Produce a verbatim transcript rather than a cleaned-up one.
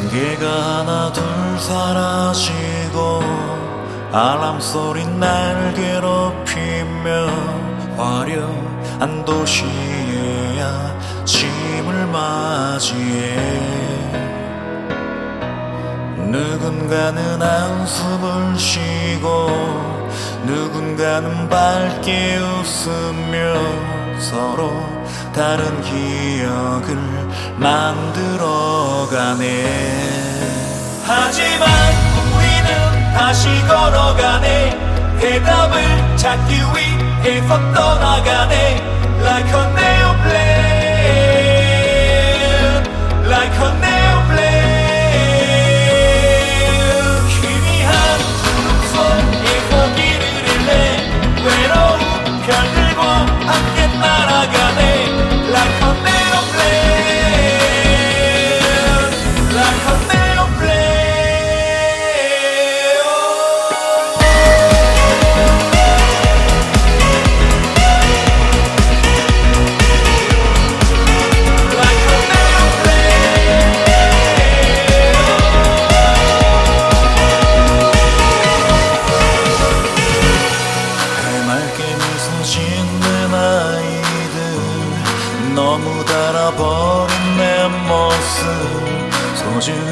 개가 하나 둘 사라지고 알람 소리 날 괴롭히며 화려한 도시의 아침을 맞이해 누군가는 한숨을 쉬고 누군가는 밝게 웃으며 서로 다른 기억을 만들어가네. 하지만 우리는 다시 걸어가네. 대답을 찾기 위해 서 떠나가네. Like a neoplane, like a neoplane. 희미한 구름 속에 고기를 잃네. 외로운 별들과 함께 날아가네. Like a neoplane, like a 너무 달아버린 내 모습 소중한